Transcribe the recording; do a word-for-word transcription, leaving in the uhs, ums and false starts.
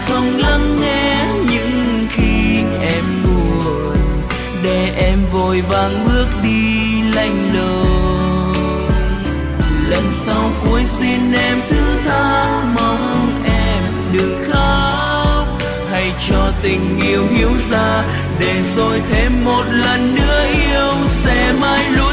không lắng nghe những khi em buồn, để em vội vàng bước đi lạnh lùng. Lần sau cuối xin em thứ tha, mong em đừng khóc, hãy cho tình yêu hiểu ra, để rồi thêm một lần nữa yêu sẽ mãi luôn.